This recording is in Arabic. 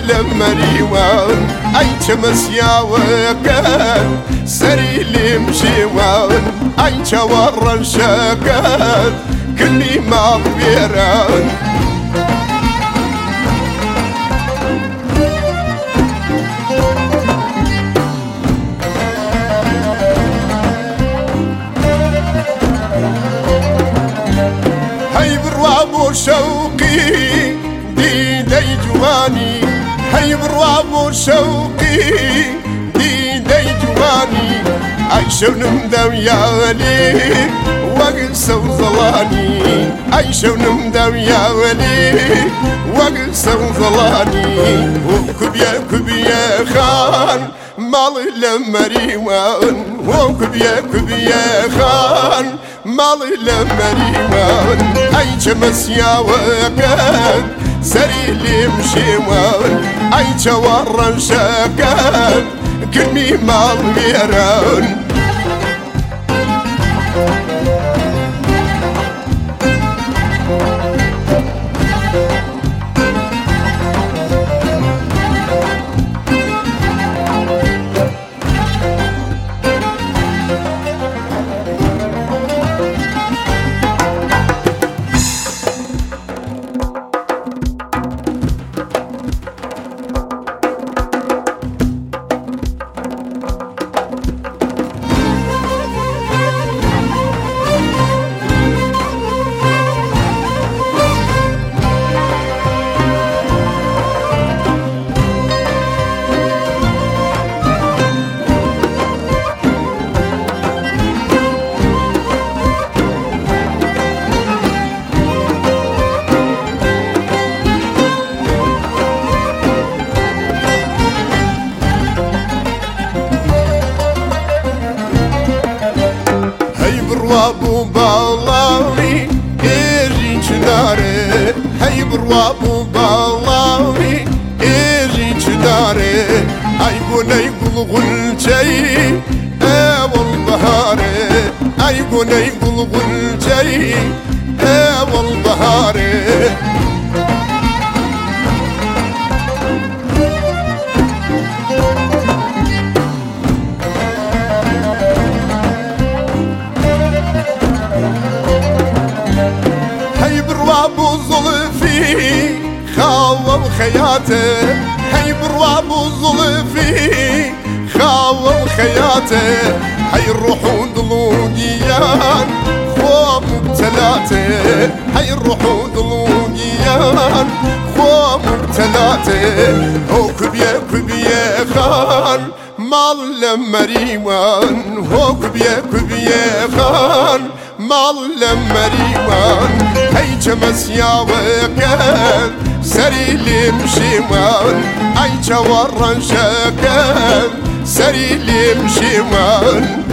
لمريوان أي تمسياوكان سري لمشيوان أي تورن شكان كلي ما بيران هاي برواب وشوقي دي جواني هاي برواب وشوقي دي جواني عايشة ونمداويالي وقسى وظلاني عايشة ونمداويالي وقسى وظلاني وكبيا خان مال لمريوان وكبيا خان مال لمريوان أي تمسياوكان سري لمشيوان أي تورن شكان كلمي مال ميران بروابو بالاوي إيري جناري هاي بروابو بالاوي إيري جناري أي بني قلقلجي أول بهاري أي بني قلقلجي أول بهاري بروابو ظلفي خاوة وخياته هاي بروابو ظلفي خاوة وخياته هاي الروحون ضلوقيان خوا مبتلاته هاي الروحون ضلوقيان خوا مبتلاته هو كبيا خان مال لمريوان هو كبيا خان مال لمريوان هاي تمسياوكان سري لمشيوان أي تورن شكان سري لمشيوان